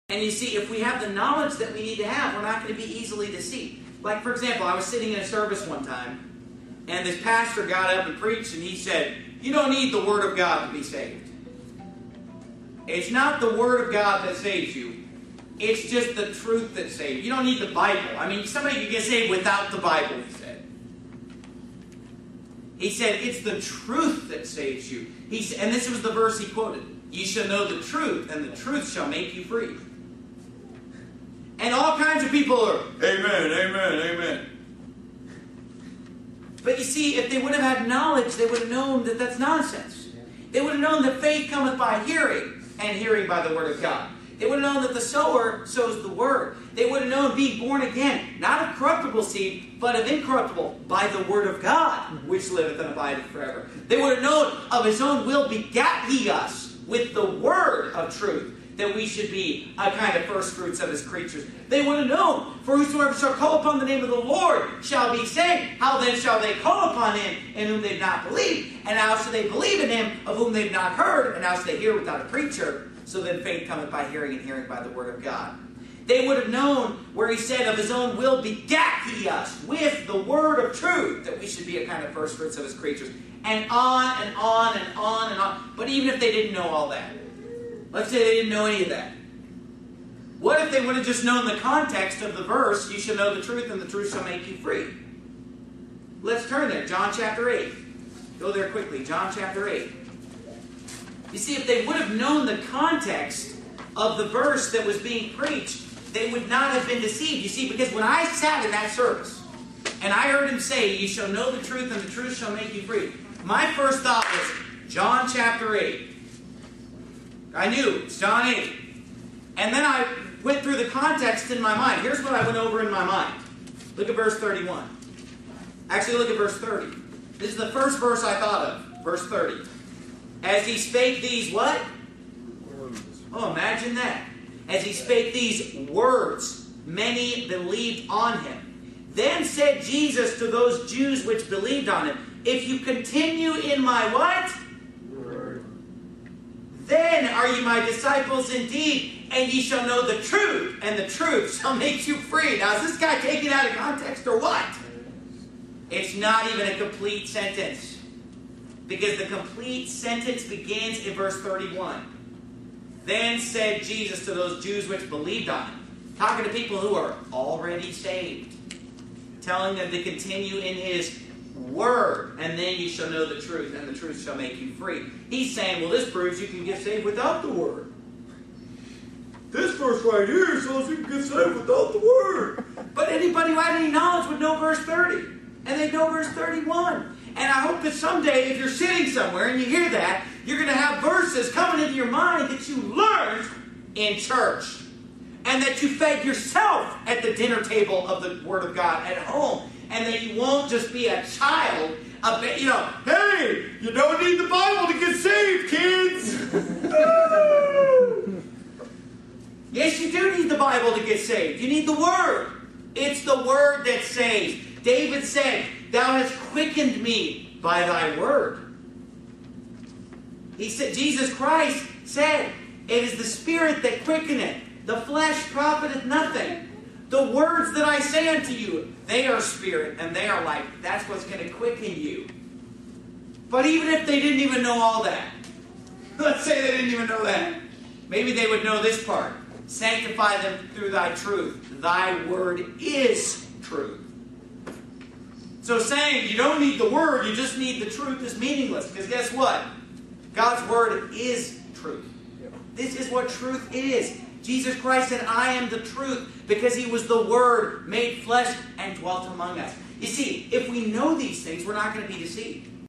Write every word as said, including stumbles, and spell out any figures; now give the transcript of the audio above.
And you see, if we have the knowledge that we need to have, we're not going to be easily deceived. Like, for example, I was sitting in a service one time, and this pastor got up and preached, and he said, you don't need the Word of God to be saved. It's not the Word of God that saves you. It's just the truth that saves you. You don't need the Bible. I mean, somebody can get saved without the Bible, he said. He said, it's the truth that saves you. He, and this was the verse he quoted. You shall know the truth, and the truth shall make you free. And all kinds of people are, amen, amen, amen. But you see, if they would have had knowledge, they would have known that that's nonsense. They would have known that faith cometh by hearing, and hearing by the Word of God. They would have known that the sower sows the Word. They would have known being born again, not of corruptible seed, but of incorruptible, by the Word of God, which liveth and abideth forever. They would have known of His own will begat He us with the Word of truth, that we should be a kind of first fruits of His creatures. They would have known, for whosoever shall call upon the name of the Lord shall be saved. How then shall they call upon Him in whom they've not believed? And how shall they believe in Him of whom they've not heard? And how shall they hear without a preacher? So then faith cometh by hearing, and hearing by the Word of God. They would have known where He said, of His own will begat He us with the Word of truth, that we should be a kind of first fruits of His creatures. And on and on and on and on. But even if they didn't know all that, let's say they didn't know any of that. What if they would have just known the context of the verse, you shall know the truth, and the truth shall make you free? Let's turn there. John chapter eight. Go there quickly. John chapter eight. You see, if they would have known the context of the verse that was being preached, they would not have been deceived. You see, because when I sat in that service, and I heard him say, you shall know the truth, and the truth shall make you free, my first thought was, John chapter eight. I knew, it's John eight. And then I went through the context in my mind. Here's what I went over in my mind. Look at verse thirty-one. Actually, look at verse thirty. This is the first verse I thought of. Verse thirty. As he spake these what? Words. Oh, imagine that. As he spake these words, many believed on him. Then said Jesus to those Jews which believed on him, if you continue in my what? Then are ye my disciples indeed, and ye shall know the truth, and the truth shall make you free. Now, is this guy taken out of context or what? It's not even a complete sentence. Because the complete sentence begins in verse thirty-one. Then said Jesus to those Jews which believed on him, talking to people who are already saved, telling them to continue in His Word, and then you shall know the truth, and the truth shall make you free. He's saying, well, this proves you can get saved without the Word. This verse right here says you can get saved without the Word. But anybody who had any knowledge would know verse thirty, and they'd know verse thirty-one. And I hope that someday, if you're sitting somewhere and you hear that, you're going to have verses coming into your mind that you learned in church, and that you fed yourself at the dinner table of the Word of God at home. And that you won't just be a child of, you know, hey, you don't need the Bible to get saved, kids. Yes, you do need the Bible to get saved. You need the Word. It's the Word that saves. David said, thou hast quickened me by thy Word. He said, Jesus Christ said, it is the Spirit that quickeneth. The flesh profiteth nothing. The words that I say unto you, they are spirit and they are life. That's what's going to quicken you. But even if they didn't even know all that, let's say they didn't even know that, maybe they would know this part. Sanctify them through thy truth. Thy word is truth. So saying you don't need the Word, you just need the truth is meaningless. Because guess what? God's Word is truth. This is what truth is. Jesus Christ said, I am the truth, because He was the Word made flesh and dwelt among us. You see, if we know these things, we're not going to be deceived.